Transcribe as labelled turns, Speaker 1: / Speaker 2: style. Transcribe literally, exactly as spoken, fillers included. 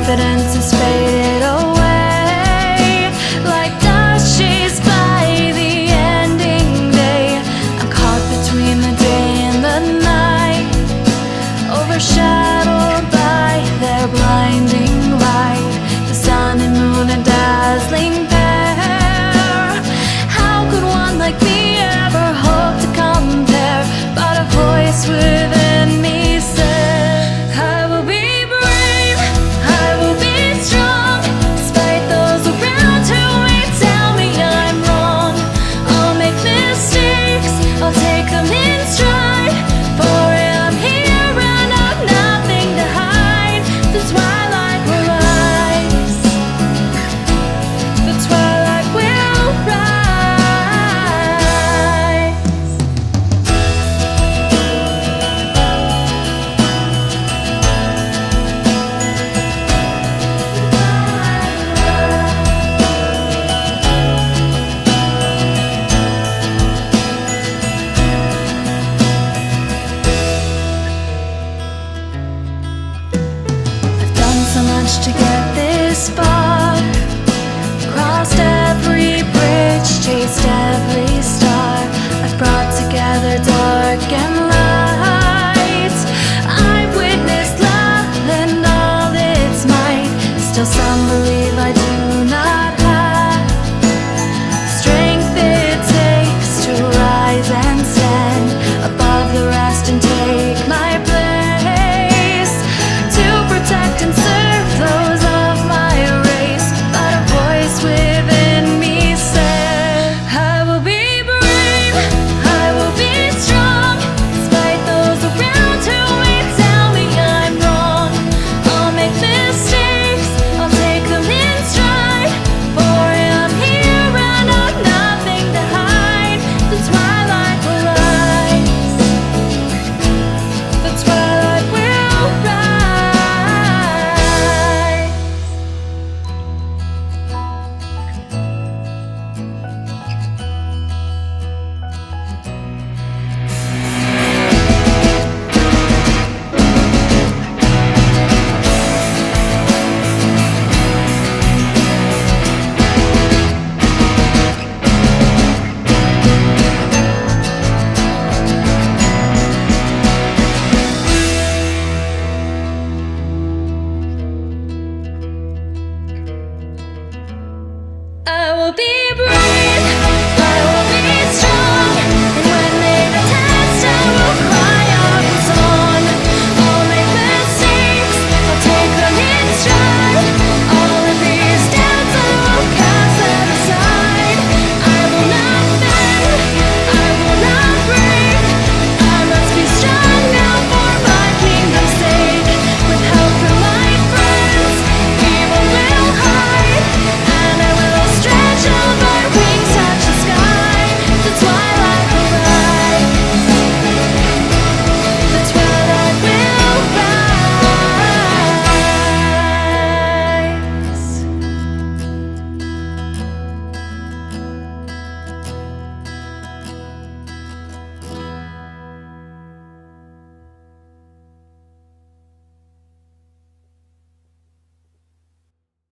Speaker 1: confidence is faded away. Like dust chased by the ending day, I'm caught between the day and the night, overshadowed by their blinding light. The sun and moon, a dazzling pair. How could one like me ever hope to compare? But a voice within me said, I will be brave, I will be strong, despite those around who may tell me I'm wrong. I'll make mistakes, I'll take them in stride, for I'm here and I've nothing to hide. The twilight will rise, the twilight will rise. I've done so much to get this far, crossed every bridge, chased every star. I've brought together dark and light. I've witnessed love and all its might. Still some believe I do not have strength it takes to rise and stand above the rest and take my place, to protect and serve those of my race. But a voice within me said, I will be brave, I will be strong, despite those around who may tell me I'm wrong. I'll make mistakes, I'll take them in stride, for I'm here and I've nothing to hide. The twilight will rise, the twilight will rise. I will be